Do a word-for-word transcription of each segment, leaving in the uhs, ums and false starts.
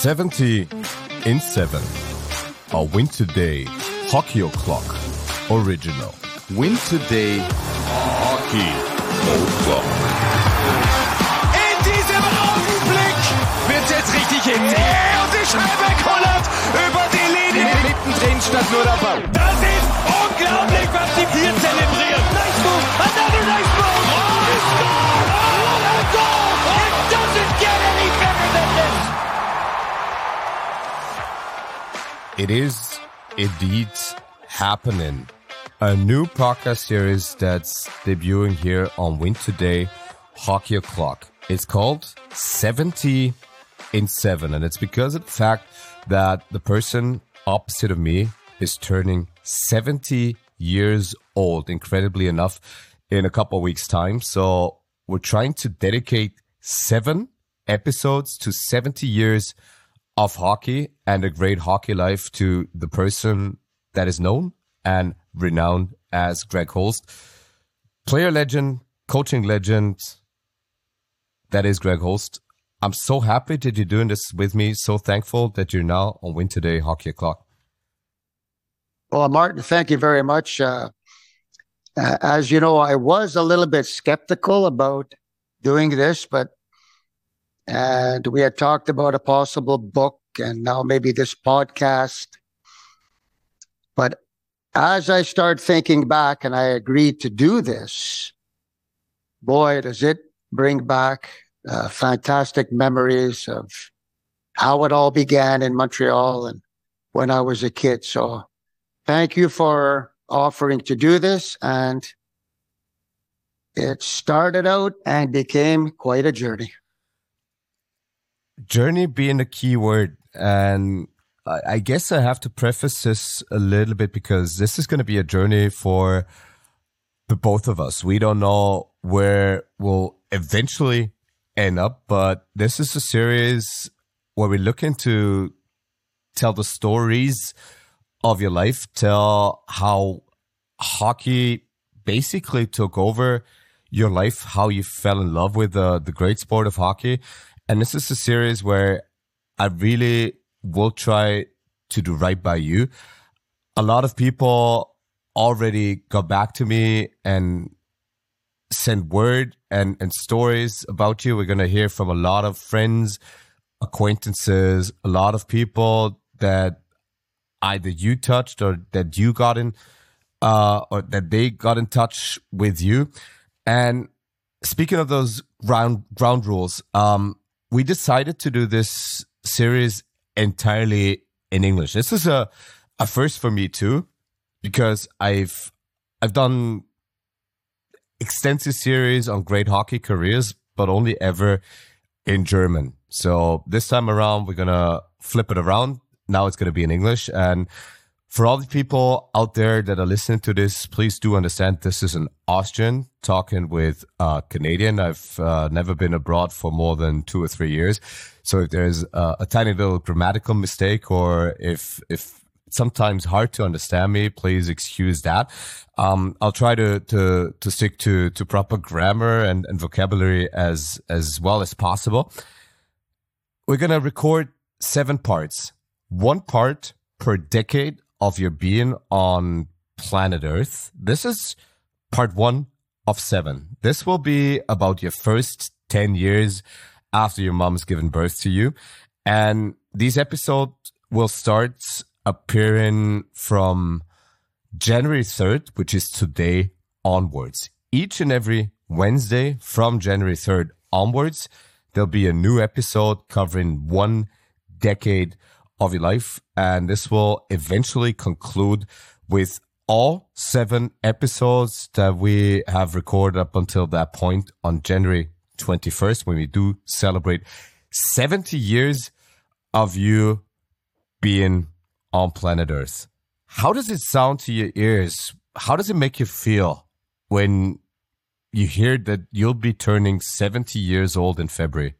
seventy in seven. A Win Today Hockey O'Clock Original. Win Today Hockey O'Clock. In diesem Augenblick wird jetzt richtig hitzig. Und die Scheibe kullert über die Linie. Mittendrin stand nur der Ball. Das ist unglaublich, was die hier zelebrieren. Nice move, another nice move. Oh, he scored! Oh, what a goal! It doesn't get any better than this. It is indeed happening. A new podcast series that's debuting here on Win Today Hockey O'Clock. It's called seventy in seven, and it's because of the fact that the person opposite of me is turning seventy years old, incredibly enough, in a couple of weeks' time. So we're trying to dedicate seven episodes to seventy years of hockey and a great hockey life to the person that is known and renowned as Greg Holst. Player legend, coaching legend, that is Greg Holst. I'm so happy that you're doing this with me. So thankful that you're now on Win Today Hockey O'Clock. Well, Martin, thank you very much. Uh, uh, as you know, I was a little bit skeptical about doing this, but and we had talked about a possible book and now maybe this podcast. But as I start thinking back and I agreed to do this, boy, does it bring back uh, fantastic memories of how it all began in Montreal and when I was a kid. So thank you for offering to do this. And it started out and became quite a journey. Journey being a key word. And I guess I have to preface this a little bit because this is going to be a journey for the both of us. We don't know where we'll eventually end up, but this is a series where we're looking to tell the stories of your life, tell how hockey basically took over your life, how you fell in love with the, the great sport of hockey. And this is a series where I really will try to do right by you. A lot of people already got back to me and sent word and, and stories about you. We're going to hear from a lot of friends, acquaintances, a lot of people that either you touched or that you got in, uh, or that they got in touch with you. And speaking of those ground, ground rules, um, we decided to do this series entirely in English. This is a, a first for me too, because I've I've done extensive series on great hockey careers, but only ever in German. So this time around, we're gonna flip it around. Now it's gonna be in English. And for all the people out there that are listening to this, please do understand this is an Austrian talking with a Canadian. I've uh, never been abroad for more than two or three years. So if there's a, a tiny little grammatical mistake or if if sometimes hard to understand me, please excuse that. Um, I'll try to to to stick to to proper grammar and, and vocabulary as as well as possible. We're gonna record seven parts, one part per decade of your being on planet Earth. This is part one of seven. This will be about your first ten years after your mom's given birth to you. And these episodes will start appearing from January third, which is today, onwards. Each and every Wednesday from January third onwards, there'll be a new episode covering one decade of your life, and this will eventually conclude with all seven episodes that we have recorded up until that point on January twenty-first, when we do celebrate seventy years of you being on planet Earth. How does it sound to your ears? How does it make you feel when you hear that you'll be turning seventy years old in February?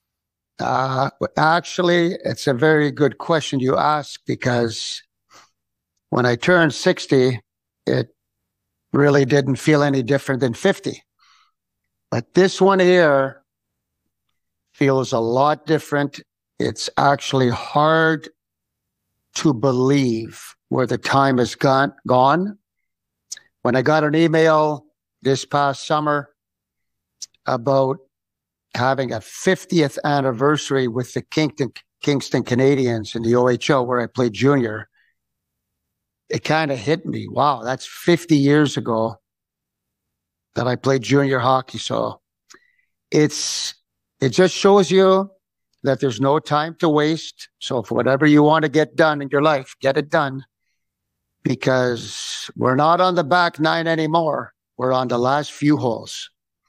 Uh, actually, it's a very good question you ask, because when I turned sixty, it really didn't feel any different than fifty. But this one here feels a lot different it's actually hard to believe where the time has gone. gone. When I got an email this past summer about having a fiftieth anniversary with the Kingston, Kingston Canadians in the O H L where I played junior, it kind of hit me. Wow, that's fifty years ago that I played junior hockey. So it's it just shows you that there's no time to waste. So for whatever you want to get done in your life, get it done, because we're not on the back nine anymore. We're on the last few holes.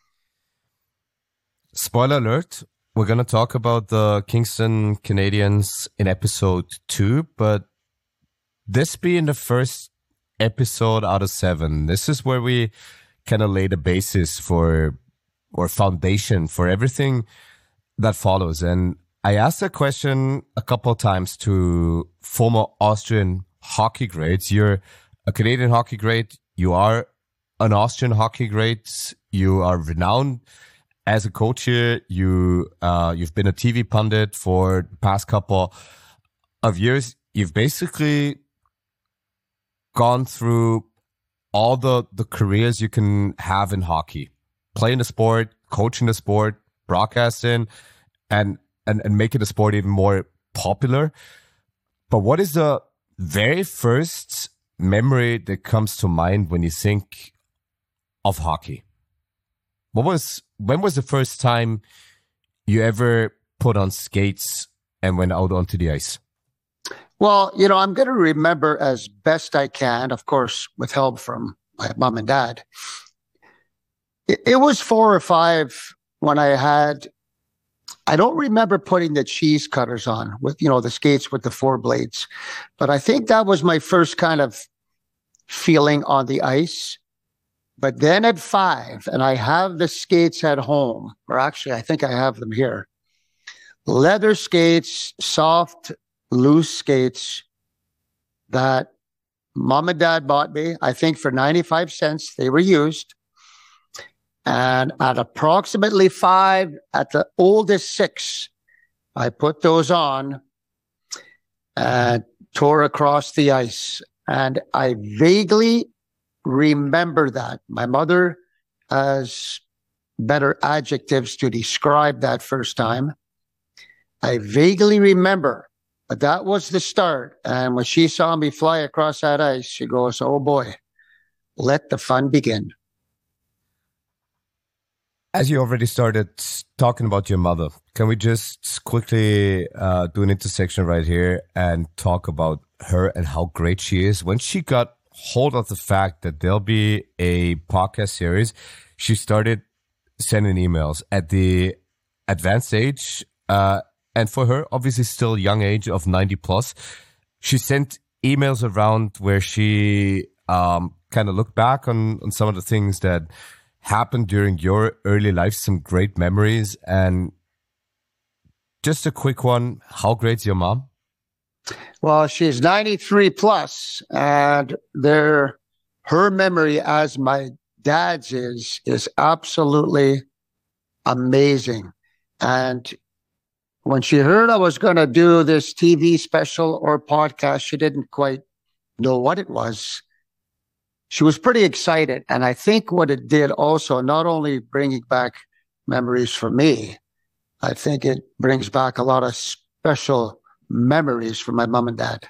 Spoiler alert, we're going to talk about the Kingston Canadians in episode two, but this being the first episode out of seven, this is where we kind of lay the basis for, or foundation for everything that follows. And I asked that question a couple of times to former Austrian hockey greats. You're a Canadian hockey great. You are an Austrian hockey great. You are renowned as a coach here. You, uh, you've been a T V pundit for the past couple of years. You've basically gone through all the, the careers you can have in hockey, playing the sport, coaching the sport, broadcasting, and, and, and making the sport even more popular. But what is the very first memory that comes to mind when you think of hockey? What was, when was the first time you ever put on skates and went out onto the ice? Well, you know, I'm going to remember as best I can, of course, with help from my mom and dad. It, it was four or five when I had, I don't remember putting the cheese cutters on with, you know, the skates with the four blades, but I think that was my first kind of feeling on the ice. But then at five, and I have the skates at home, or actually, I think I have them here. Leather skates, soft, loose skates that mom and dad bought me, I think for ninety-five cents. They were used. And at approximately five, at the oldest six, I put those on and tore across the ice. And I vaguely remember that. My mother has better adjectives to describe that first time. I vaguely remember, but that was the start. And when she saw me fly across that ice, she goes, "Oh boy, let the fun begin." As you already started talking about your mother, can we just quickly uh, do an intersection right here and talk about her and how great she is? When she got hold of the fact that there'll be a podcast series, she started sending emails at the advanced age. Uh, and for her, obviously still young age of ninety plus, she sent emails around where she um, kind of looked back on, on some of the things that happened during your early life, some great memories. And just a quick one, how great's your mom? Well, she's ninety-three plus, and there, her memory, as my dad's is, is absolutely amazing. And when she heard I was going to do this T V special or podcast, she didn't quite know what it was. She was pretty excited. And I think what it did also, not only bringing back memories for me, I think it brings back a lot of special memories from my mom and dad.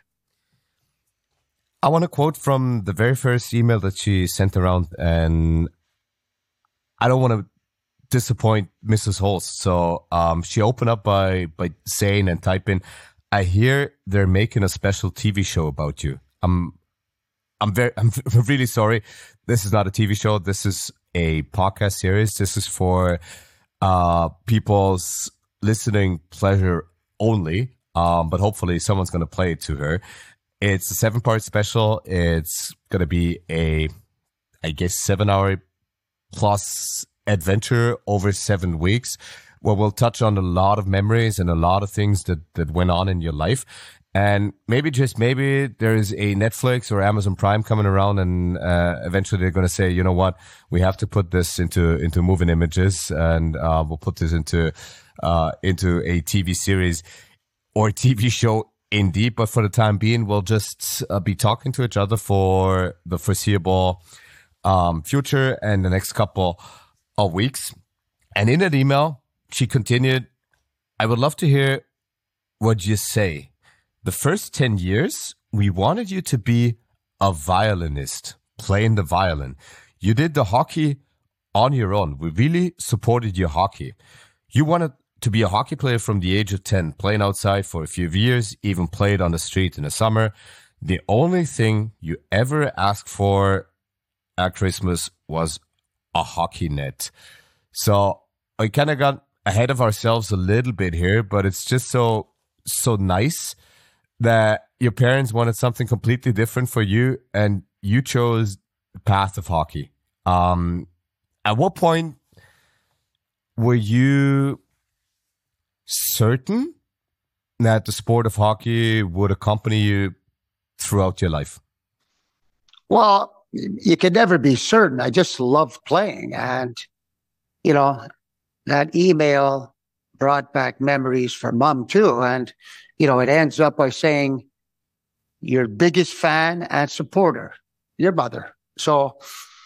I want to quote from the very first email that she sent around, and I don't want to disappoint Missus Holst. So um, she opened up by, by saying and typing, "I hear they're making a special T V show about you. I'm, I'm very, I'm really sorry. This is not a T V show. This is a podcast series. This is for uh, people's listening pleasure only. Um, but hopefully someone's going to play it to her. It's a seven part special. It's going to be a, I guess, seven hour plus adventure over seven weeks where we'll touch on a lot of memories and a lot of things that, that went on in your life. And maybe, just maybe, there's a Netflix or Amazon Prime coming around, and uh, eventually they're going to say, you know what, we have to put this into, into moving images, and uh, we'll put this into, uh, into a T V series. or T V show indeed, but for the time being, we'll just uh, be talking to each other for the foreseeable um, future and the next couple of weeks. And in that email, she continued, I would love to hear what you say. The first ten years, we wanted you to be a violinist, playing the violin. You did the hockey on your own. We really supported your hockey. You wanted to be a hockey player from the age of ten, playing outside for a few years, even played on the street in the summer. The only thing you ever asked for at Christmas was a hockey net. So I kind of got ahead of ourselves a little bit here, but it's just so, so nice that your parents wanted something completely different for you and you chose the path of hockey. Um, at what point were you certain that the sport of hockey would accompany you throughout your life? Well, you could never be certain. I just loved playing. And, you know, that email brought back memories for Mom too. And, you know, it ends up by saying, your biggest fan and supporter, your mother. So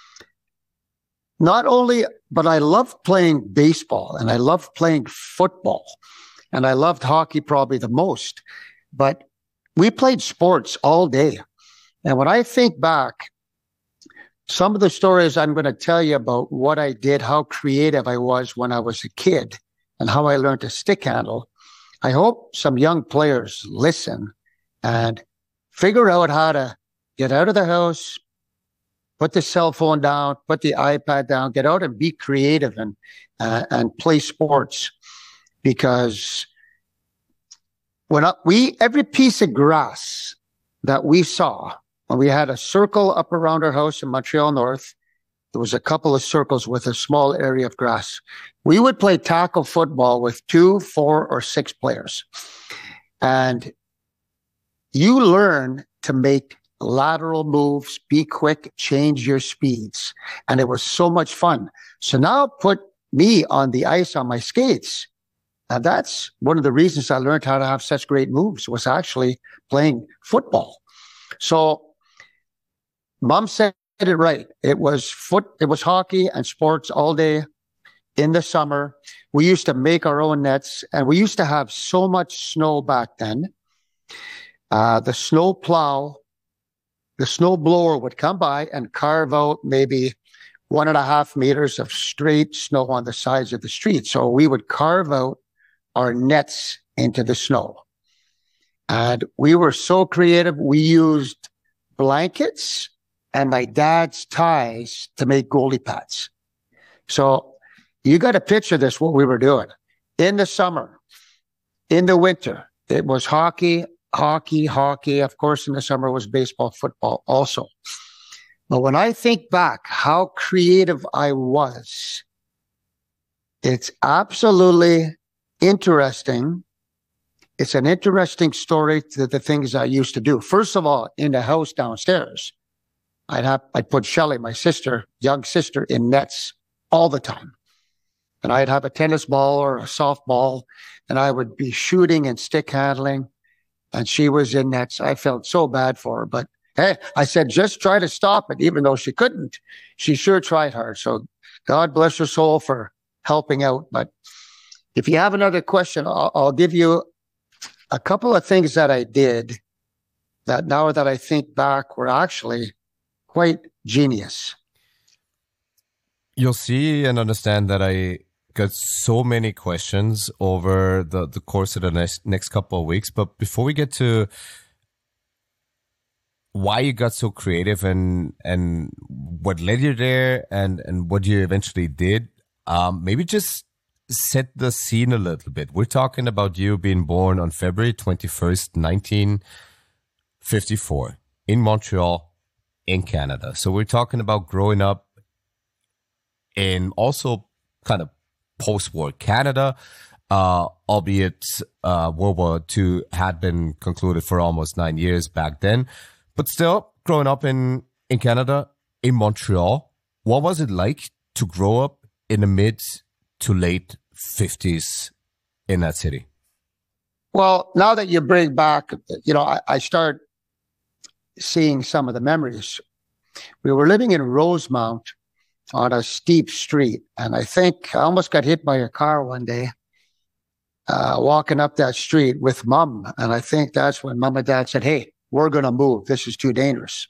not only, but I loved playing baseball and I loved playing football and I loved hockey probably the most, but we played sports all day. And when I think back, some of the stories I'm going to tell you about what I did, how creative I was when I was a kid and how I learned to stick handle, I hope some young players listen and figure out how to get out of the house, put the cell phone down, put the iPad down, get out and be creative and uh, and play sports. Because when I, we every piece of grass that we saw, when we had a circle up around our house in Montreal North, there was a couple of circles with a small area of grass. We would play tackle football with two, four, or six players. And you learn to make lateral moves, be quick, change your speeds. And it was so much fun. So now put me on the ice on my skates. And that's one of the reasons I learned how to have such great moves was actually playing football. So Mom said it right. It was foot, it was hockey and sports all day in the summer. We used to make our own nets and we used to have so much snow back then. Uh, the snow plow, the snow blower would come by and carve out maybe one and a half meters of straight snow on the sides of the street. So we would carve out our nets into the snow. And we were so creative. We used blankets and my dad's ties to make goalie pads. So you got to picture this, what we were doing. In the summer, in the winter, it was hockey, hockey, hockey. Of course, in the summer was baseball, football also. But when I think back how creative I was, it's absolutely interesting. It's an interesting story to the things I used to do. First of all, in the house downstairs, I'd have, I'd put Shelley, my sister, young sister, in nets all the time. And I'd have a tennis ball or a softball, and I would be shooting and stick handling. And she was in nets. I felt so bad for her. But hey, I said, just try to stop it, even though she couldn't. She sure tried hard. So God bless her soul for helping out. But if you have another question, I'll, I'll give you a couple of things that I did that now that I think back were actually quite genius. You'll see and understand that I got so many questions over the, the course of the next, next couple of weeks. But before we get to why you got so creative and, and what led you there and, and what you eventually did, um, maybe just set the scene a little bit. We're talking about you being born on February twenty-first, nineteen fifty-four in Montreal, in Canada. So we're talking about growing up in also kind of post-war Canada, uh, albeit uh, World War Two had been concluded for almost nine years back then. But still, growing up in, in Canada, in Montreal, what was it like to grow up in the mid to late fifties in that city? Well, now that you bring back, you know, I, I start seeing some of the memories. We were living in Rosemount on a steep street, and I think I almost got hit by a car one day uh, walking up that street with Mom. And I think that's when Mom and Dad said, hey, we're going to move. This is too dangerous.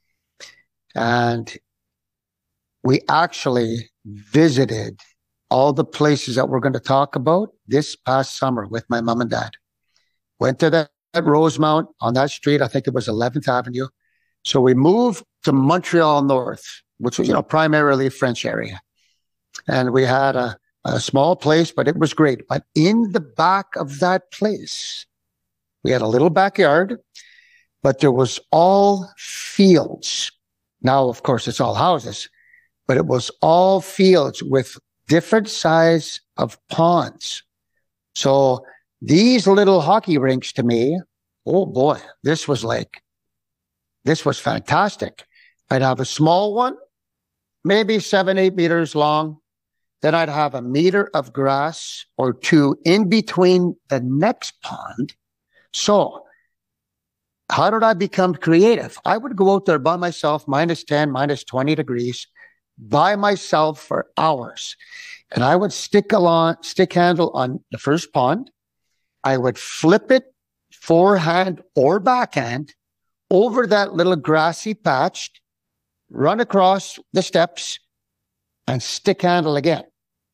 And we actually visited all the places that we're going to talk about this past summer with my mom and dad. Went to that Rosemount on that street. I think it was eleventh Avenue. So we moved to Montreal North, which was, you know, primarily French area. And we had a, a small place, but it was great. But in the back of that place, we had a little backyard, but there was all fields. Now, of course, it's all houses, but it was all fields with different size of ponds. So these little hockey rinks to me, oh boy, this was like, this was fantastic. I'd have a small one, maybe seven, eight meters long. Then I'd have a meter of grass or two in between the next pond. So how did I become creative? I would go out there by myself, minus ten, minus twenty degrees, by myself for hours. And I would stick a long, stick handle on the first pond. I would flip it forehand or backhand over that little grassy patch, run across the steps, and stick handle again.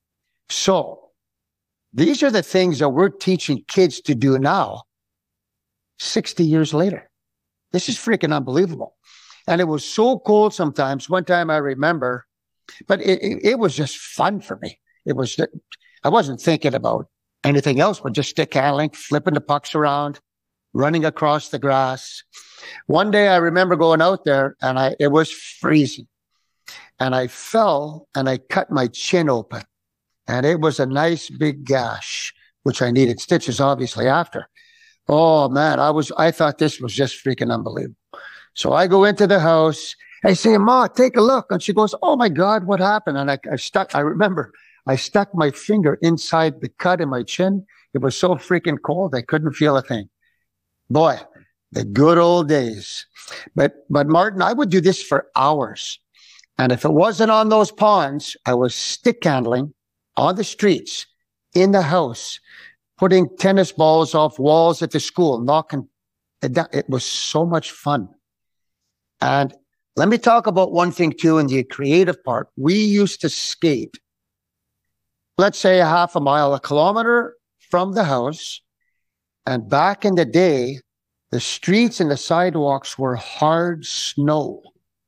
So these are the things that we're teaching kids to do now, sixty years later. This is freaking unbelievable. And it was so cold sometimes. One time I remember, but it, it, it was just fun for me. It was, I wasn't thinking about anything else, but just stick handling, flipping the pucks around, running across the grass. One day I remember going out there and I, it was freezing and I fell and I cut my chin open and it was a nice big gash, which I needed stitches obviously after. Oh man, I was, I thought this was just freaking unbelievable. So I go into the house, I say, Ma, take a look. And she goes, oh my God, what happened? And I, I stuck, I remember I stuck my finger inside the cut in my chin. It was so freaking cold. I couldn't feel a thing. Boy, the good old days. But, but Martin, I would do this for hours. And if it wasn't on those ponds, I was stick handling on the streets, in the house, putting tennis balls off walls at the school, knocking it down. It was so much fun. And let me talk about one thing too in the creative part. We used to skate, let's say a half a mile, a kilometer from the house. And back in the day, the streets and the sidewalks were hard snow.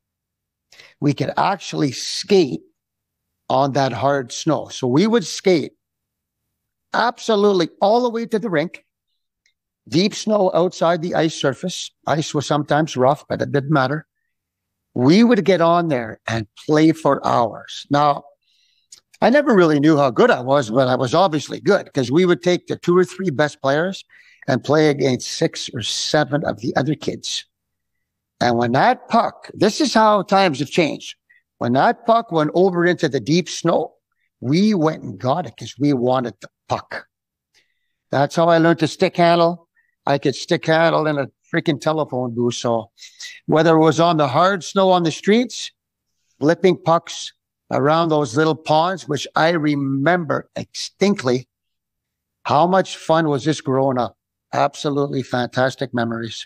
We could actually skate on that hard snow. So we would skate absolutely all the way to the rink. Deep snow outside the ice surface. Ice was sometimes rough, but it didn't matter. We would get on there and play for hours. Now, I never really knew how good I was, but I was obviously good because we would take the two or three best players and play against six or seven of the other kids. And when that puck, this is how times have changed. When that puck went over into the deep snow, we went and got it because we wanted the puck. That's how I learned to stick handle. I could stick handle in a freaking telephone booth. So whether it was on the hard snow on the streets, flipping pucks around those little ponds, which I remember distinctly, how much fun was this growing up? Absolutely fantastic memories.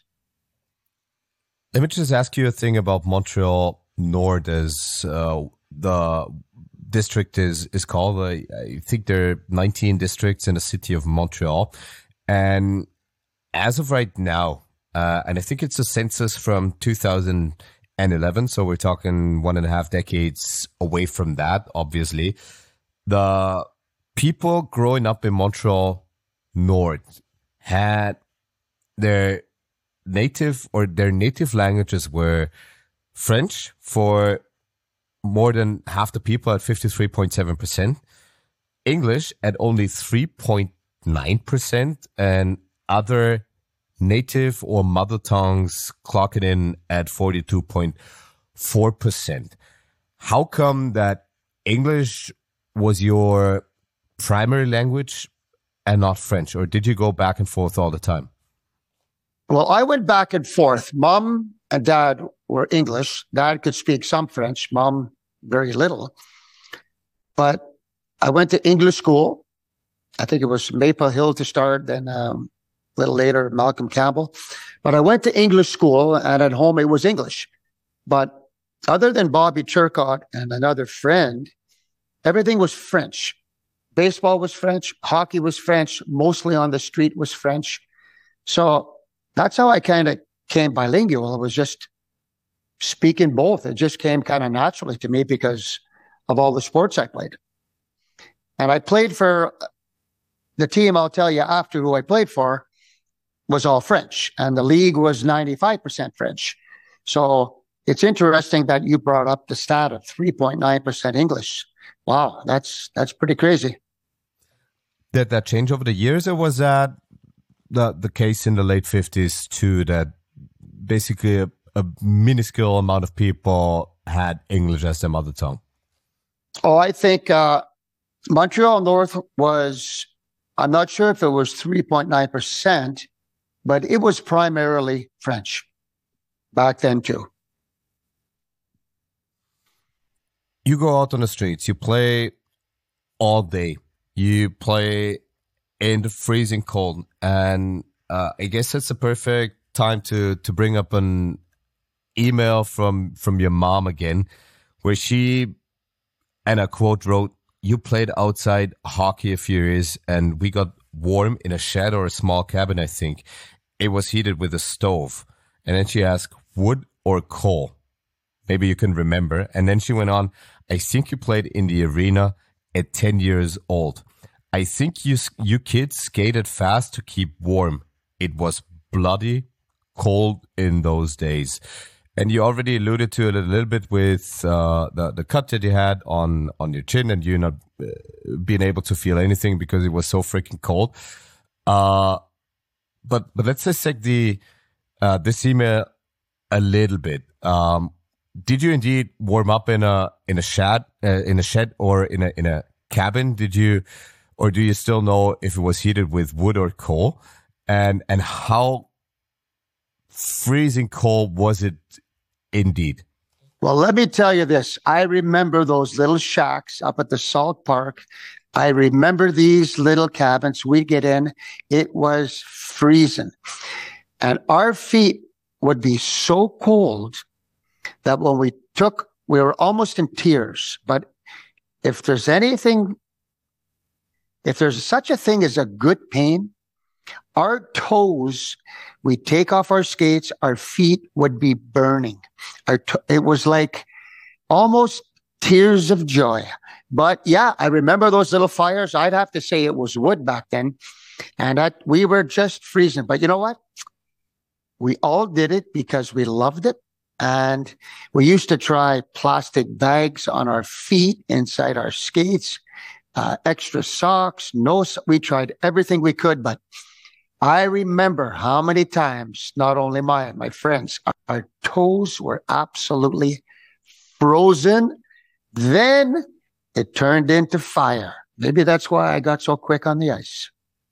Let me just ask you a thing about Montreal North, as uh, the district is is called. I, I think there are nineteen districts in the city of Montreal, and as of right now, uh, and I think it's a census from two thousand eleven, so we're talking one and a half decades away from that. Obviously, the people growing up in Montreal North had their native or their native languages were French for more than half the people at fifty-three point seven percent, English at only three point nine percent, and other native or mother tongues clocking in at forty-two point four percent. How come that English was your primary language and not French? Or did you go back and forth all the time? Well, I went back and forth. Mom and Dad were English. Dad could speak some French. Mom, very little. But I went to English school. I think it was Maple Hill to start, then um, a little later, Malcolm Campbell. But I went to English school, and at home it was English. But other than Bobby Turcotte and another friend, everything was French. Baseball was French. Hockey was French. Mostly on the street was French. So that's how I kind of came bilingual. It was just speaking both. It just came kind of naturally to me because of all the sports I played. And I played for the team, I'll tell you after who I played for, was all French. And the league was ninety-five percent French. So it's interesting that you brought up the stat of three point nine percent English. Wow, that's that's pretty crazy. Did that change over the years, or was that the the case in the late fifties too, that basically a, a minuscule amount of people had English as their mother tongue? Oh, I think uh, Montreal North was, I'm not sure if it was three point nine percent, but it was primarily French back then too. You go out on the streets, you play all day, you play in the freezing cold, and uh, I guess it's a perfect time to to bring up an email from from your mom again, where she, and a quote, wrote, "You played outside hockey a few years, and we got warm in a shed or a small cabin, I think. It was heated with a stove." And then she asked, "Wood or coal?" Maybe you can remember. And then she went on, "I think you played in the arena at ten years old. I think you you kids skated fast to keep warm. It was bloody cold in those days." And you already alluded to it a little bit with uh, the the cut that you had on on your chin, and you not uh, being able to feel anything because it was so freaking cold. Uh, but but let's dissect the uh, this email a little bit. Um, did you indeed warm up in a in a shed uh, in a shed or in a in a cabin? Did you, or do you still know if it was heated with wood or coal? And and how freezing cold was it indeed? Well, let me tell you this. I remember those little shacks up at the Salt Park. I remember these little cabins we'd get in. It was freezing. And our feet would be so cold that when we took, we were almost in tears. But if there's anything, if there's such a thing as a good pain, our toes, we take off our skates, our feet would be burning. Our to- it was like almost tears of joy. But yeah, I remember those little fires. I'd have to say it was wood back then. And that we were just freezing. But you know what? We all did it because we loved it. And we used to try plastic bags on our feet inside our skates, uh, extra socks. No, we tried everything we could, but I remember how many times, not only my, my friends, our, our toes were absolutely frozen. Then it turned into fire. Maybe that's why I got so quick on the ice.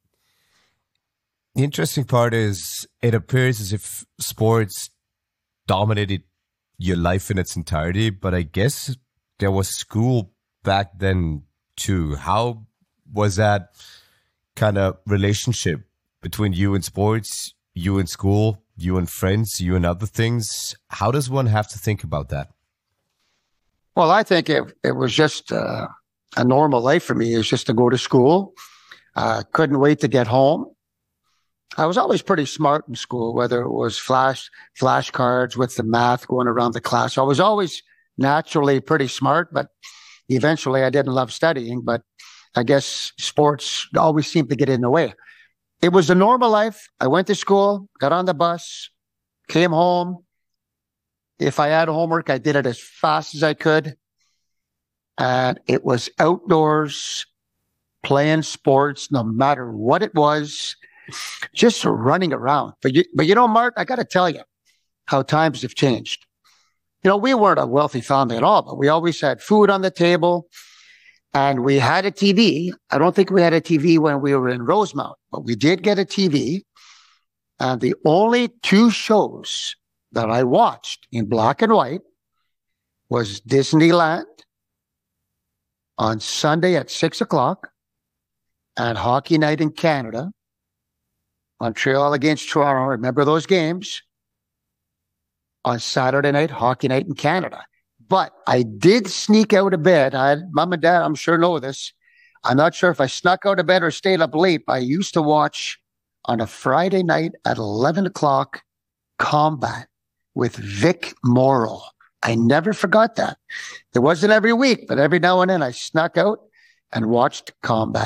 The interesting part is it appears as if sports dominated your life in its entirety, but I guess there was school back then too. How was that kind of relationship between you and sports, you and school, you and friends, you and other things? How does one have to think about that? Well, I think it, it was just uh, a normal life for me. It was just to go to school. Uh, couldn't wait to get home. I was always pretty smart in school, whether it was flash flashcards with the math going around the class. I was always naturally pretty smart, but eventually I didn't love studying. But I guess sports always seemed to get in the way. It was a normal life. I went to school, got on the bus, came home. If I had homework, I did it as fast as I could. And it was outdoors, playing sports, no matter what it was, just running around. But you, but you know, Mart, I got to tell you how times have changed. You know, we weren't a wealthy family at all, but we always had food on the table. And we had a T V. I don't think we had a T V when we were in Rosemount, but we did get a T V. And the only two shows that I watched in black and white was Disneyland on Sunday at six o'clock and Hockey Night in Canada. Montreal against Toronto. Remember those games? On Saturday night, Hockey Night in Canada. But I did sneak out of bed. I had, Mom and Dad, I'm sure know this. I'm not sure if I snuck out of bed or stayed up late. But I used to watch on a Friday night at eleven o'clock Combat with Vic Morrow. I never forgot that. It wasn't every week, but every now and then I snuck out and watched Combat.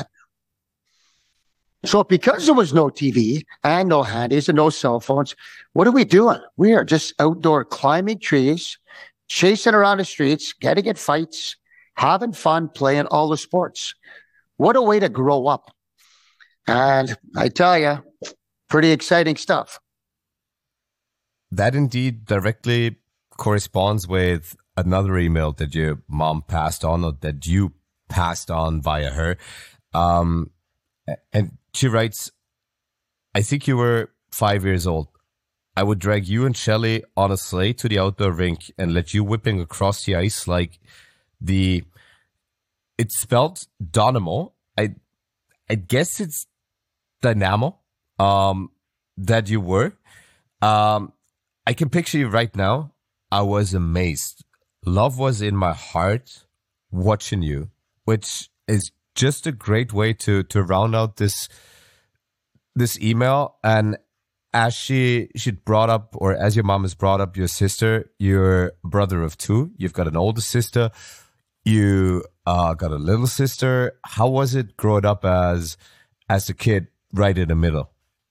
So because there was no T V and no handies and no cell phones, what are we doing? We are just outdoor climbing trees, chasing around the streets, getting in fights, having fun, playing all the sports. What a way to grow up. And I tell you, pretty exciting stuff. That indeed directly corresponds with another email that your mom passed on, or that you passed on via her. Um, and she writes, I think you were five years old. I would drag you and Shelley on a sleigh to the outdoor rink and let you whipping across the ice like the, it's spelled Dynamo. I, I guess it's Dynamo, um, that you were. Um, I can picture you right now. I was amazed. Love was in my heart watching you, which is just a great way to, to round out this, this email. And as she, she brought up, or as your mom has brought up your sister, you're a brother of two. You've got an older sister. You, uh, got a little sister. How was it growing up as, as a kid right in the middle?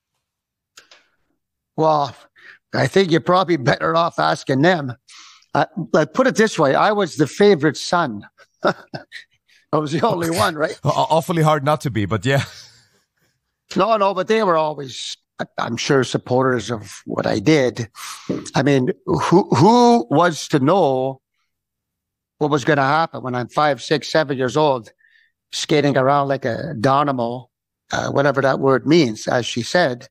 Well, I think you're probably better off asking them. Uh, but put it this way. I was the favorite son. I was the only one, right? Awfully hard not to be, but yeah. No, no, but they were always, I'm sure, supporters of what I did. I mean, who who was to know what was going to happen when I'm five, six, seven years old, skating around like a dynamo, uh, whatever that word means, as she said.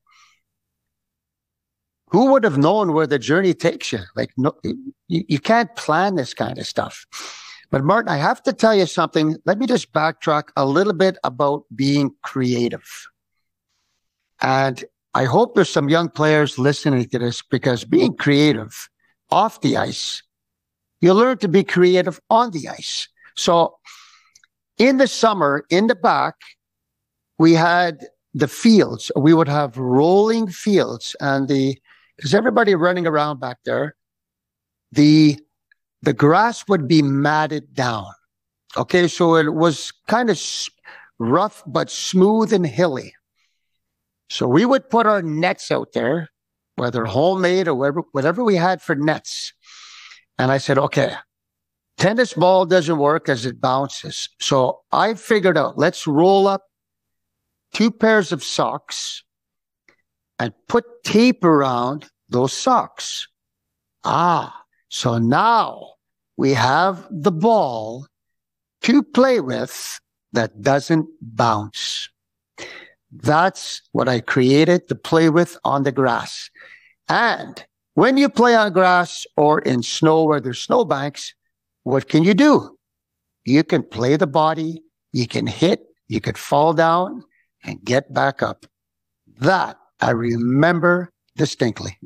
Who would have known where the journey takes you? Like, no, you, you can't plan this kind of stuff. But Martin, I have to tell you something. Let me just backtrack a little bit about being creative. And I hope there's some young players listening to this, because being creative off the ice, you learn to be creative on the ice. So in the summer, in the back, we had the fields. We would have rolling fields, and the, because everybody running around back there, the the grass would be matted down. Okay, so it was kind of rough but smooth and hilly. So we would put our nets out there, whether homemade or whatever, whatever we had for nets. And I said, okay, tennis ball doesn't work as it bounces. So I figured out, let's roll up two pairs of socks and put tape around those socks. Ah, so now we have the ball to play with that doesn't bounce. That's what I created to play with on the grass. And when you play on grass or in snow where there's snowbanks, what can you do? You can play the body, you can hit, you could fall down and get back up. That I remember distinctly.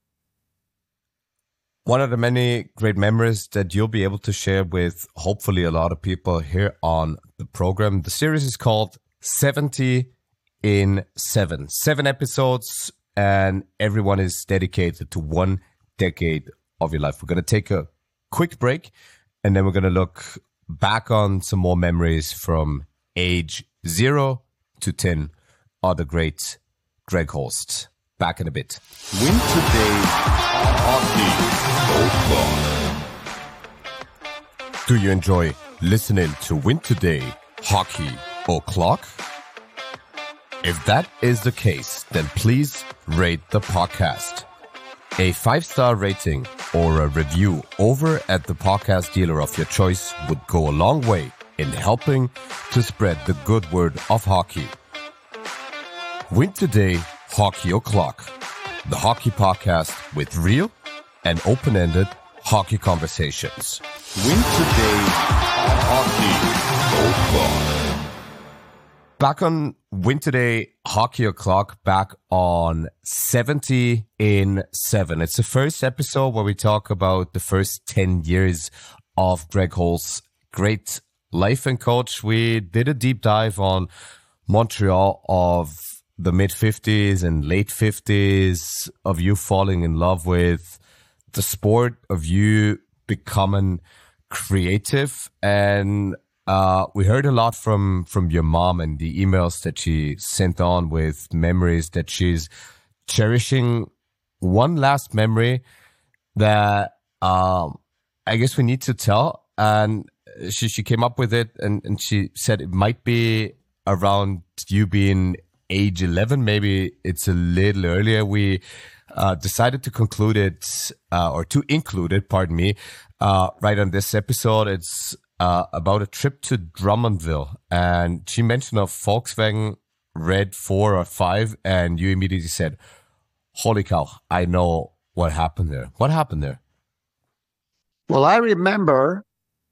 One of the many great memories that you'll be able to share with hopefully a lot of people here on the program. The series is called seventy in seven. Seven episodes, and everyone is dedicated to one decade of your life. We're going to take a quick break, and then we're going to look back on some more memories from age zero to ten of the great Greg Holst. Back in a bit. Win today, hockey o'clock. Do you enjoy listening to Win Today, Hockey O'Clock? If that is the case, then please rate the podcast. A five-star rating or a review over at the podcast dealer of your choice would go a long way in helping to spread the good word of hockey. Win Today, Hockey O'Clock, the hockey podcast with real and open-ended hockey conversations. Win Today, Hockey O'Clock. Back on Win Today, Hockey O'Clock, back on seventy in seven. It's the first episode where we talk about the first ten years of Greg Holt's great life and coach. We did a deep dive on Montreal of the mid-fifties and late fifties, of you falling in love with the sport, of you becoming creative. And uh, we heard a lot from, from your mom and the emails that she sent on with memories that she's cherishing. One last memory that um, I guess we need to tell. And she, she came up with it, and, and she said it might be around you being age eleven, maybe it's a little earlier. We uh, decided to conclude it, uh, or to include it, pardon me, uh, right on this episode. It's uh, about a trip to Drummondville, and she mentioned a Volkswagen Red four or five, and you immediately said, holy cow, I know what happened there. What happened there? Well, I remember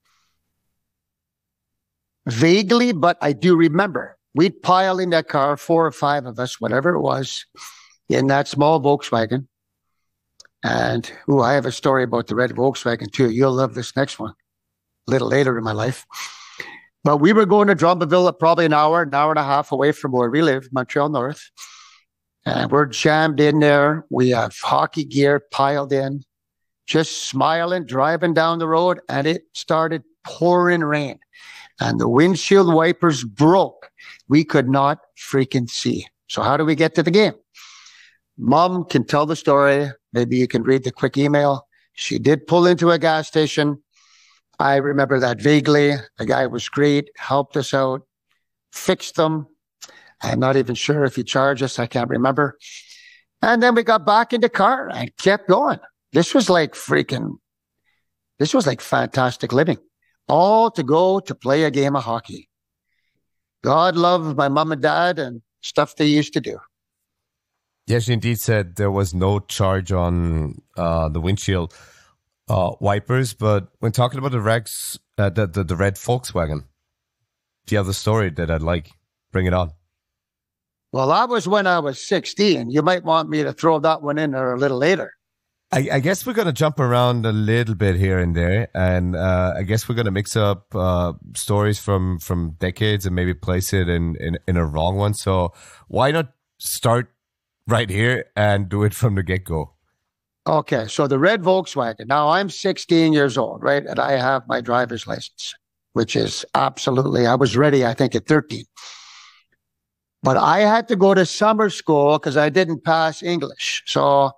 vaguely, but I do remember. We'd pile in that car, four or five of us, whatever it was, in that small Volkswagen. And, ooh, I have a story about the red Volkswagen too. You'll love this next one a little later in my life. But we were going to Drummondville, probably an hour, an hour and a half away from where we live, Montreal North. And we're jammed in there. We have hockey gear piled in, just smiling, driving down the road, and it started pouring rain. And the windshield wipers broke. We could not freaking see. So how do we get to the game? Mom can tell the story. Maybe you can read the quick email. She did pull into a gas station. I remember that vaguely. The guy was great, helped us out, fixed them. I'm not even sure if he charged us. I can't remember. And then we got back in the car and kept going. This was like freaking, this was like fantastic living. All to go to play a game of hockey. God loved my mom and dad and stuff they used to do. Yes, she indeed said there was no charge on uh, the windshield uh, wipers. But when talking about the Rex, uh, the, the the red Volkswagen, the other story that I'd like, bring it on. Well, that was when I was sixteen. You might want me to throw that one in there a little later. I, I guess we're going to jump around a little bit here and there. And uh, I guess we're going to mix up uh, stories from, from decades and maybe place it in, in, in a wrong one. So why not start right here and do it from the get-go? Okay, so the red Volkswagen. Now, I'm sixteen years old, right? And I have my driver's license, which is absolutely, I was ready, I think, at thirteen. But I had to go to summer school because I didn't pass English. So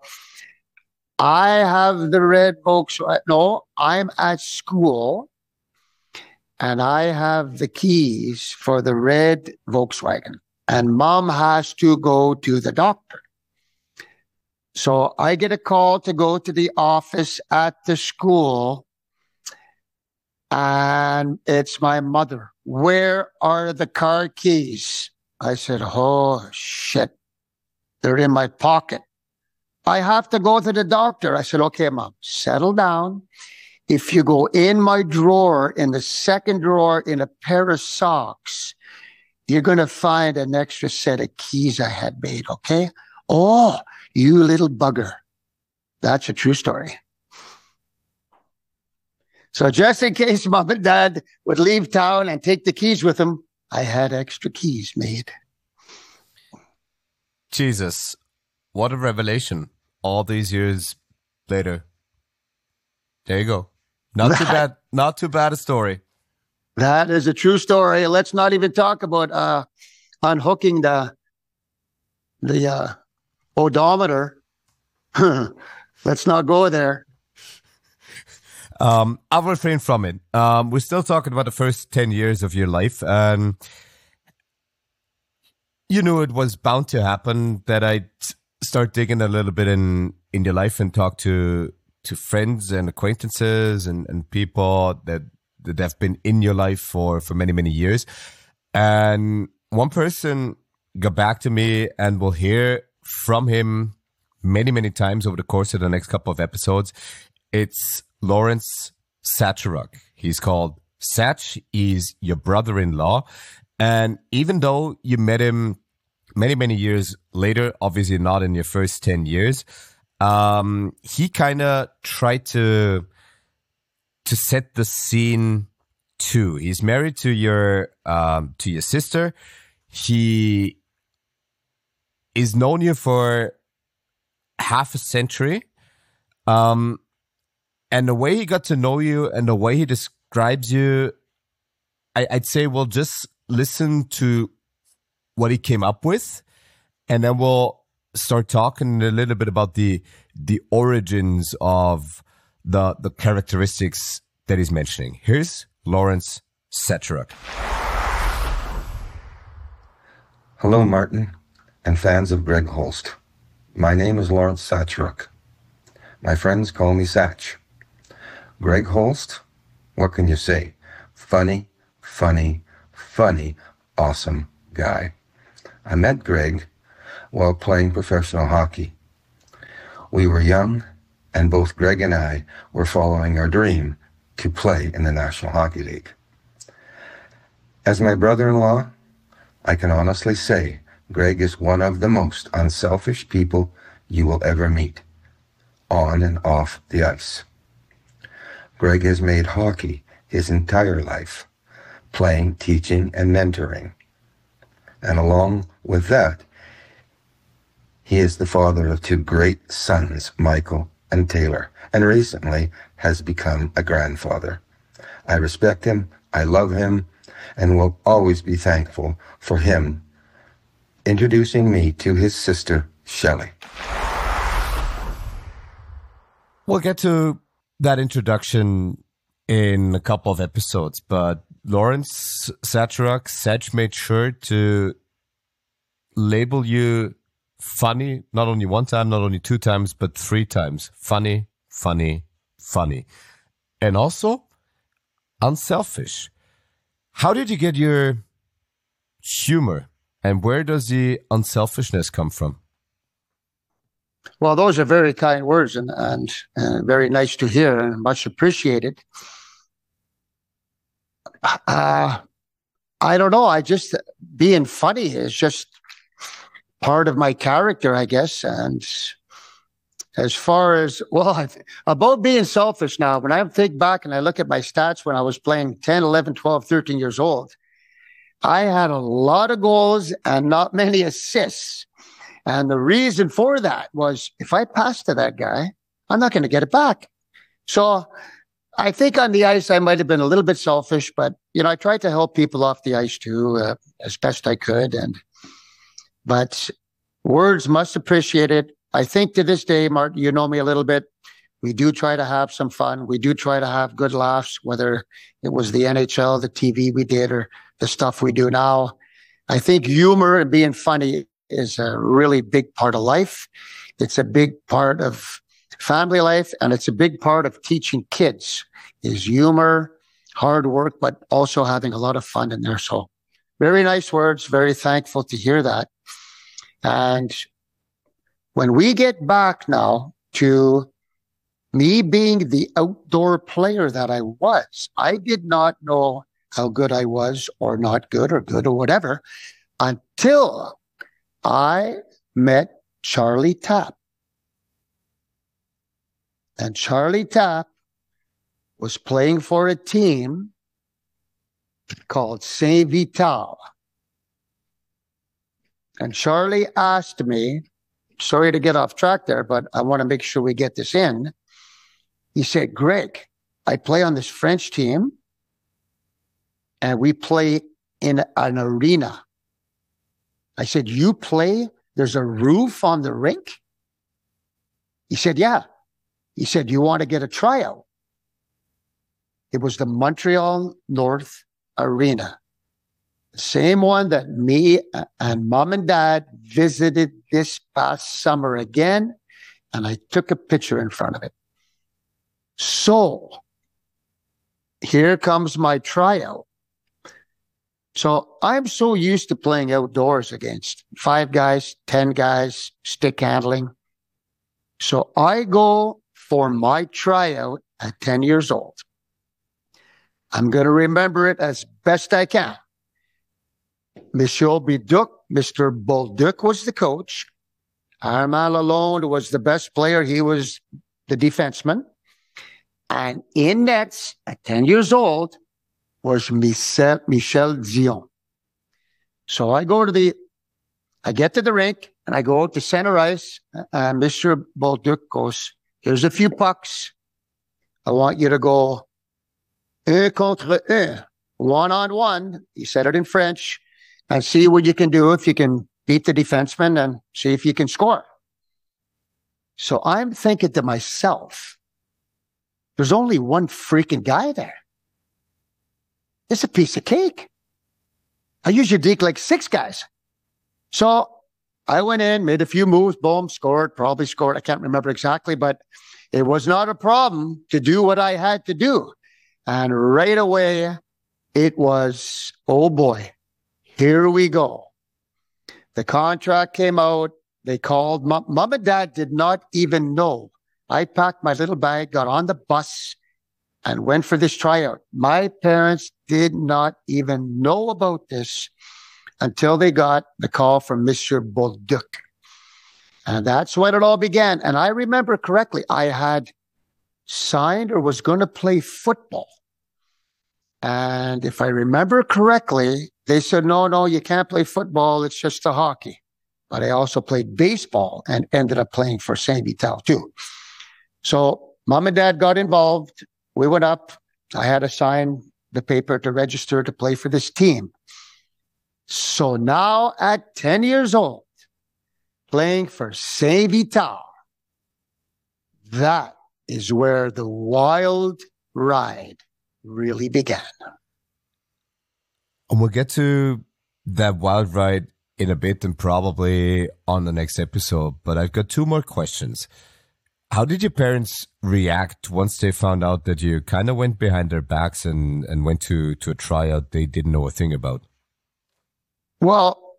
I have the red Volkswagen. No, I'm at school and I have the keys for the red Volkswagen, and mom has to go to the doctor. So I get a call to go to the office at the school, and it's my mother. Where are the car keys? I said, oh, shit. They're in my pocket. I have to go to the doctor. I said, okay, mom, settle down. If you go in my drawer, in the second drawer, in a pair of socks, you're going to find an extra set of keys I had made, okay? Oh, you little bugger. That's a true story. So just in case mom and dad would leave town and take the keys with them, I had extra keys made. Jesus, what a revelation. All these years later. There you go. Not that, too bad. Not too bad a story. That is a true story. Let's not even talk about uh, unhooking the the uh, odometer. Let's not go there. Um, I'll refrain from it. Um, we're still talking about the first ten years of your life. And you knew it was bound to happen that I'd start digging a little bit in, in your life and talk to, to friends and acquaintances and, and people that, that have been in your life for, for many, many years. And one person got back to me, and we'll hear from him many, many times over the course of the next couple of episodes. It's Lawrence Sacherac. He's called Sach. He's your brother-in-law. And even though you met him many, many years later, obviously not in your first ten years, um, he kind of tried to, to set the scene too. He's married to your, um, to your sister. He is known you for half a century. Um, and the way he got to know you and the way he describes you, I, I'd say we'll just listen to what he came up with, and then we'll start talking a little bit about the the origins of the the characteristics that he's mentioning. Here's Lawrence Sacherac. Hello, Martin, and fans of Greg Holst. My name is Lawrence Sacherac. My friends call me Sach. Greg Holst, what can you say? Funny, funny, funny, awesome guy. I met Greg while playing professional hockey. We were young, and both Greg and I were following our dream to play in the National Hockey League. As my brother-in-law, I can honestly say Greg is one of the most unselfish people you will ever meet, on and off the ice. Greg has made hockey his entire life, playing, teaching, and mentoring. And along with that, he is the father of two great sons, Michael and Taylor, and recently has become a grandfather. I respect him, I love him, and will always be thankful for him introducing me to his sister, Shelley. We'll get to that introduction in a couple of episodes, but Lawrence Sacherac, Sach made sure to label you funny, not only one time, not only two times, but three times. Funny, funny, funny. And also unselfish. How did you get your humor, and where does the unselfishness come from? Well, those are very kind words, and, and, and very nice to hear, and much appreciated. Uh, I don't know. I just, being funny is just part of my character, I guess. And as far as, well, I, about being selfish now, when I think back and I look at my stats when I was playing ten, eleven, twelve, thirteen years old, I had a lot of goals and not many assists. And the reason for that was if I passed to that guy, I'm not going to get it back. So I think on the ice, I might have been a little bit selfish, but, you know, I tried to help people off the ice too, uh, as best I could. And, but words must appreciate it. I think to this day, Martin, you know me a little bit. We do try to have some fun. We do try to have good laughs, whether it was the N H L, the T V we did, or the stuff we do now. I think humor and being funny is a really big part of life. It's a big part of family life, and it's a big part of teaching kids is humor, hard work, but also having a lot of fun in there. So very nice words. Very thankful to hear that. And when we get back now to me being the outdoor player that I was, I did not know how good I was or not good or good or whatever until I met Charlie Tapp. And Charlie Tapp was playing for a team called Saint Vital. And Charlie asked me, sorry to get off track there, but I want to make sure we get this in. He said, Greg, I play on this French team and we play in an arena. I said, you play? There's a roof on the rink? He said, yeah. He said, you want to get a tryout? It was the Montreal North Arena. The same one that me and mom and dad visited this past summer again. And I took a picture in front of it. So here comes my tryout. So I'm so used to playing outdoors against five guys, ten guys, stick handling. So I go for my tryout at ten years old. I'm going to remember it as best I can. Monsieur Biduc, Mister Bolduc was the coach. Armand Lalonde was the best player. He was the defenseman. And in nets at ten years old was Michel, Michel Dion. So I go to the, I get to the rink and I go out to center ice, and Mister Bolduc goes, here's a few pucks. I want you to go un contre un, one on one. He said it in French, and see what you can do if you can beat the defenseman and see if you can score. So I'm thinking to myself, there's only one freaking guy there. It's a piece of cake. I usually deke like six guys. So I went in, made a few moves, boom, scored, probably scored. I can't remember exactly, but it was not a problem to do what I had to do. And right away, it was, oh boy, here we go. The contract came out. They called. Mom, Mom and Dad did not even know. I packed my little bag, got on the bus, and went for this tryout. My parents did not even know about this until they got the call from Mister Bolduc. And that's when it all began. And I remember correctly, I had signed or was going to play football. And if I remember correctly, they said, no, no, you can't play football. It's just the hockey. But I also played baseball and ended up playing for Saint Vital too. So Mom and Dad got involved. We went up. I had to sign the paper to register to play for this team. So now at ten years old, playing for Saint Vital, that is where the wild ride really began. And we'll get to that wild ride in a bit and probably on the next episode. But I've got two more questions. How did your parents react once they found out that you kind of went behind their backs and, and went to, to a tryout they didn't know a thing about? Well,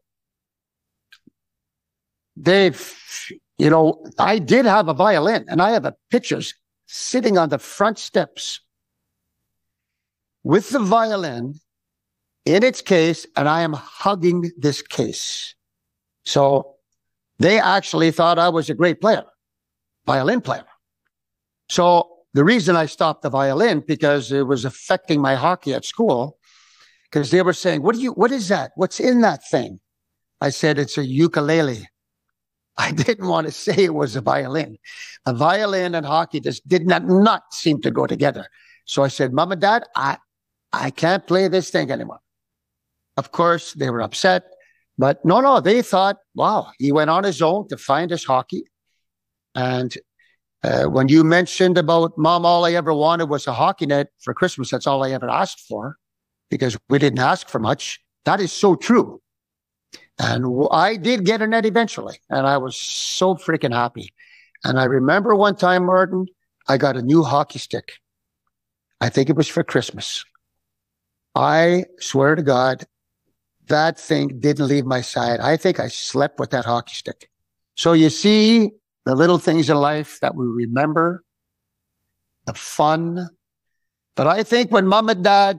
Dave, you know, I did have a violin, and I have a pictures sitting on the front steps with the violin in its case, and I am hugging this case. So they actually thought I was a great player. Violin player. So the reason I stopped the violin, because it was affecting my hockey at school, because they were saying, what do you, what is that? What's in that thing? I said, it's a ukulele. I didn't want to say it was a violin. A violin and hockey just did not, not seem to go together. So I said, Mom and Dad, I, I can't play this thing anymore. Of course, they were upset, but no, no, they thought, wow, he went on his own to find his hockey. And uh, when you mentioned about Mom, all I ever wanted was a hockey net for Christmas. That's all I ever asked for, because we didn't ask for much. That is so true. And I did get a net eventually, and I was so freaking happy. And I remember one time, Martin, I got a new hockey stick. I think it was for Christmas. I swear to God, that thing didn't leave my side. I think I slept with that hockey stick. So you see, the little things in life that we remember, the fun. But I think when Mom and Dad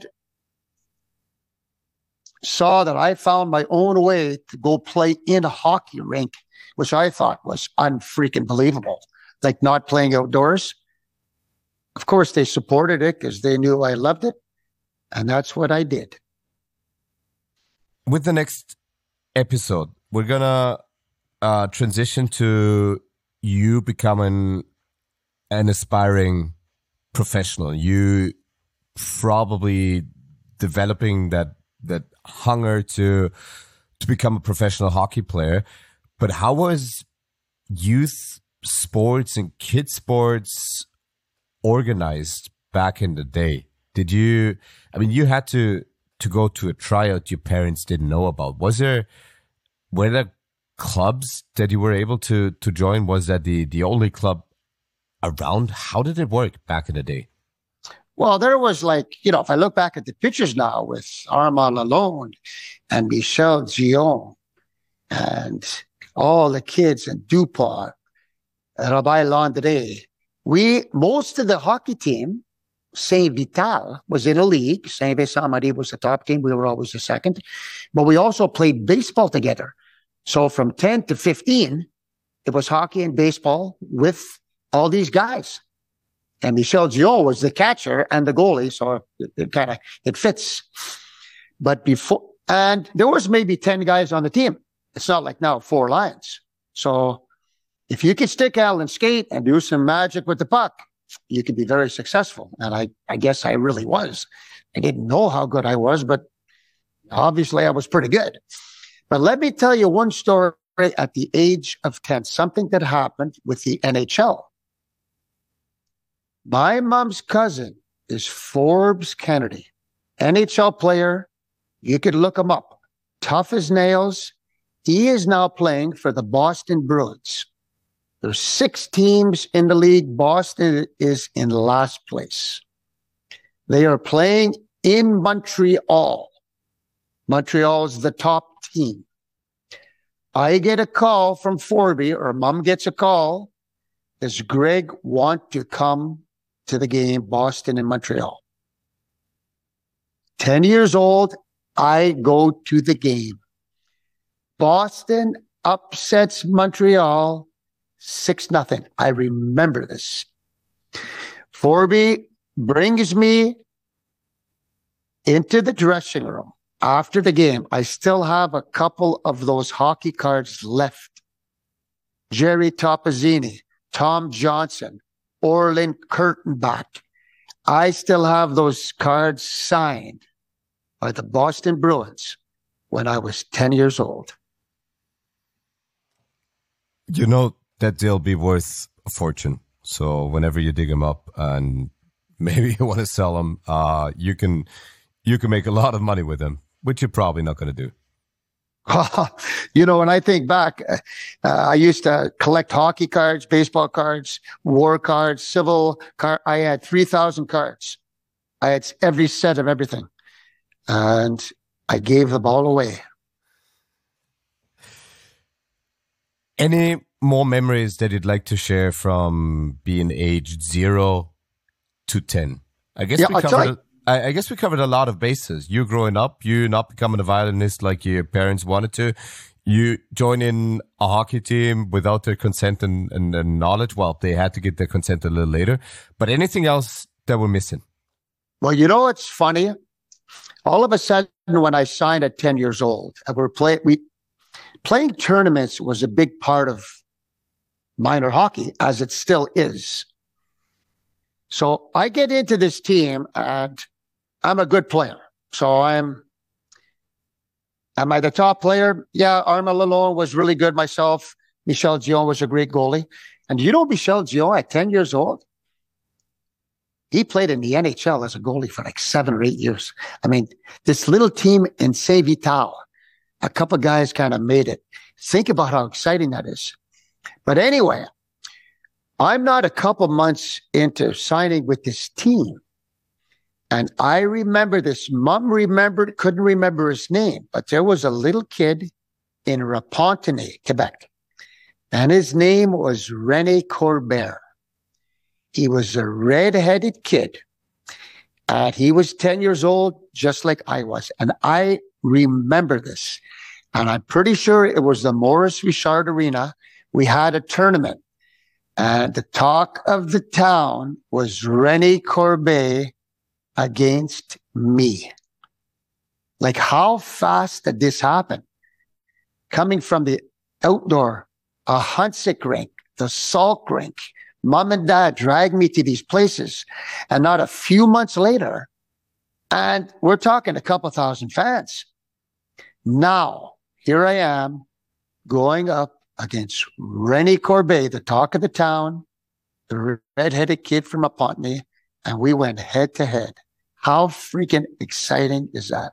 saw that I found my own way to go play in a hockey rink, which I thought was unfreaking believable, like not playing outdoors, of course they supported it because they knew I loved it. And that's what I did. With the next episode, we're going to uh, transition to you becoming an aspiring professional, you probably developing that that hunger to to become a professional hockey player. But how was youth sports and kid sports organized back in the day? Did you, I mean, you had to to go to a tryout your parents didn't know about. Was there, were there clubs that you were able to to join? Was that the the only club around? How did it work back in the day? Well, there was like, you know, if I look back at the pictures now with Armand Lalonde and Michel Dion and all the kids and Dupont, Rabbi Landry, we, most of the hockey team, Saint Vital was in a league. Saint Vincent Marie was the top team. We were always the second. But we also played baseball together. So from ten to fifteen, it was hockey and baseball with all these guys. And Michel Dion was the catcher and the goalie. So it, it kind of, it fits. But before, and there was maybe ten guys on the team. It's not like now four lines. So if you could stick out and skate and do some magic with the puck, you could be very successful. And I, I guess I really was. I didn't know how good I was, but obviously I was pretty good. But let me tell you one story at the age of ten, something that happened with the N H L. My mom's cousin is Forbes Kennedy, N H L player. You could look him up. Tough as nails. He is now playing for the Boston Bruins. There's six teams in the league. Boston is in last place. They are playing in Montreal. Montreal is the top team. I get a call from Forby, or Mom gets a call. Does Greg want to come to the game, Boston and Montreal? ten years old, I go to the game. Boston upsets Montreal six nothing. I remember this. Forby brings me into the dressing room after the game. I still have a couple of those hockey cards left. Jerry Topazzini, Tom Johnson, Orlin Kurtenbach. I still have those cards signed by the Boston Bruins when I was ten years old. You know that they'll be worth a fortune. So whenever you dig them up and maybe you want to sell them, uh, you can you can make a lot of money with them, which you're probably not going to do. You know, when I think back, uh, I used to collect hockey cards, baseball cards, war cards, civil cards. I had three thousand cards. I had every set of everything. And I gave them all away. Any more memories that you'd like to share from being aged zero to ten? I guess yeah, we I'll covered. A, I, I guess we covered a lot of bases. You growing up, you not becoming a violinist like your parents wanted to, you joining a hockey team without their consent and, and, and knowledge. Well, they had to get their consent a little later. But anything else that we're missing? Well, you know what's funny? All of a sudden, when I signed at ten years old, and we're play, we playing tournaments was a big part of minor hockey, as it still is. So I get into this team, and I'm a good player. So I'm, am I the top player? Yeah, Armand Lalonde was really good myself. Michel Dion was a great goalie. And you know Michel Dion at ten years old? He played in the N H L as a goalie for like seven or eight years. I mean, this little team in Saint Vital, a couple guys kind of made it. Think about how exciting that is. But anyway, I'm not a couple months into signing with this team. And I remember this. Mom remembered, couldn't remember his name, but there was a little kid in Repentigny, Quebec. And his name was René Corbert. He was a red-headed kid. And he was ten years old, just like I was. And I remember this. And I'm pretty sure it was the Maurice Richard Arena. We had a tournament. And the talk of the town was René Corbet against me. Like, how fast did this happen? Coming from the outdoor, a Huntsic rink, the Salk rink, Mom and Dad dragged me to these places. And not a few months later, and we're talking a couple thousand fans. Now, here I am going up against René Corbet, the talk of the town, the red-headed kid from Repentigny, and we went head to head. How freaking exciting is that?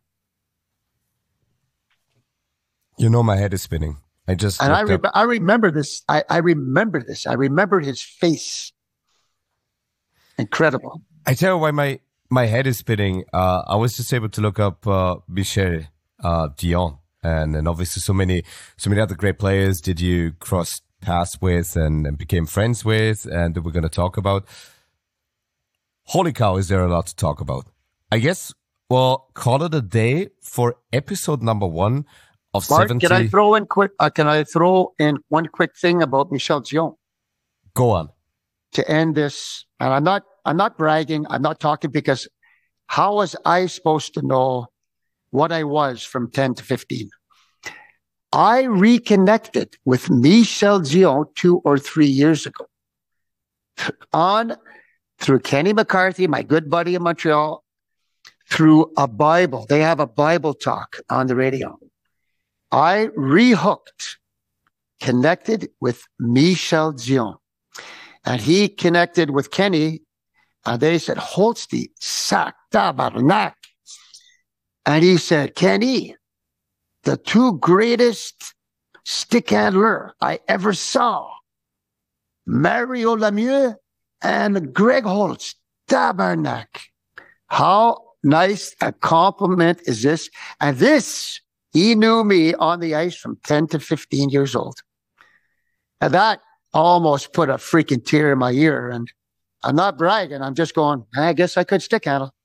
You know, my head is spinning. I just and I, re- up- I remember this. I, I remember this. I remember his face. Incredible. I tell you why my my head is spinning. Uh, I was just able to look up uh, Michel uh, Dion, and and obviously so many so many other great players did you cross paths with and, and became friends with, and that we're going to talk about. Holy cow, is there a lot to talk about? I guess we'll call it a day for episode number one of Mark, seventy. Can I throw in quick? Uh, can I throw in one quick thing about Michel Dion Go on. to end this? And I'm not, I'm not bragging. I'm not talking because how was I supposed to know what I was from ten to fifteen? I reconnected with Michel Dion two or three years ago on through Kenny McCarthy, my good buddy in Montreal, through a Bible. They have a Bible talk on the radio. I rehooked, connected with Michel Dion, and he connected with Kenny. And they said, Holsty, sac tabarnak. And he said, Kenny, the two greatest stick handler I ever saw, Mario Lemieux and Greg Holst, tabarnak. How nice a compliment is this? And this, he knew me on the ice from ten to fifteen years old. And that almost put a freaking tear in my ear. And I'm not bragging. I'm just going, I guess I could stick handle.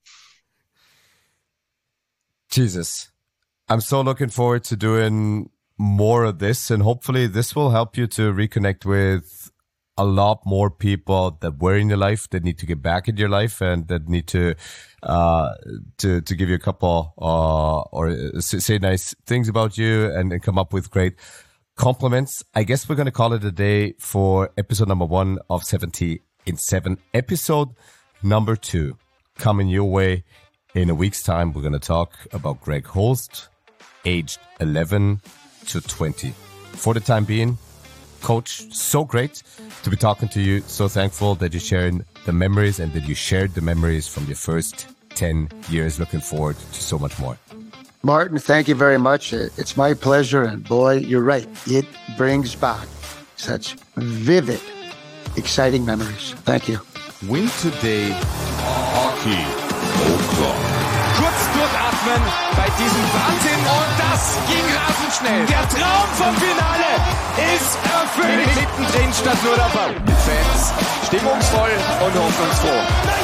Jesus. I'm so looking forward to doing more of this, and hopefully this will help you to reconnect with a lot more people that were in your life, that need to get back in your life, and that need to uh to to give you a couple uh or say nice things about you and, and come up with great compliments. I guess we're going to call it a day for episode number one of seventy in seven. Episode number two coming your way in a week's time. We're going to talk about Greg Holst, aged eleven to twenty. For the time being, Coach, so great to be talking to you. So thankful that you're sharing the memories and that you shared the memories from your first ten years. Looking forward to so much more. Martin, thank you very much. It's my pleasure. And boy, you're right. It brings back such vivid, exciting memories. Thank you. Win today, Hockey O'Clock. Kurz durchatmen bei diesem Wahnsinn. Und das ging rasend schnell. Der Traum vom Finale ist erfüllt. Mittendrin statt nur dabei. Fans stimmungsvoll und hoffnungsfroh.